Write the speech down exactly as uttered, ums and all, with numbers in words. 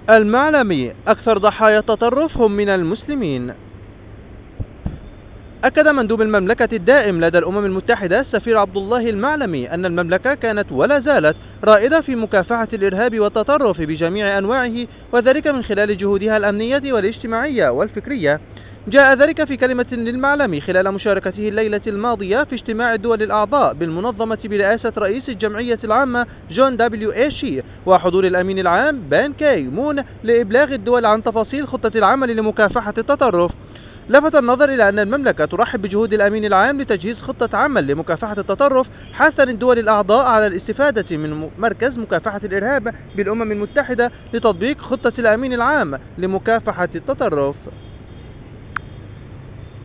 المعلمي: أكثر ضحايا التطرف هم من المسلمين. أكد مندوب المملكة الدائم لدى الأمم المتحدة السفير عبد الله المعلمي أن المملكة كانت ولا زالت رائدة في مكافحة الإرهاب والتطرف بجميع أنواعه، وذلك من خلال جهودها الأمنية والاجتماعية والفكرية. جاء ذلك في كلمة للمعلمي خلال مشاركته الليلة الماضية في اجتماع الدول الأعضاء بالمنظمة برئاسة رئيس الجمعية العامة جون دبليو إيشي وحضور الأمين العام بان كي مون لإبلاغ الدول عن تفاصيل خطة العمل لمكافحة التطرف. لفت النظر إلى أن المملكة ترحب بجهود الأمين العام لتجهيز خطة عمل لمكافحة التطرف، حثا الدول الأعضاء على الاستفادة من مركز مكافحة الإرهاب بالأمم المتحدة لتطبيق خطة الأمين العام لمكافحة التطرف.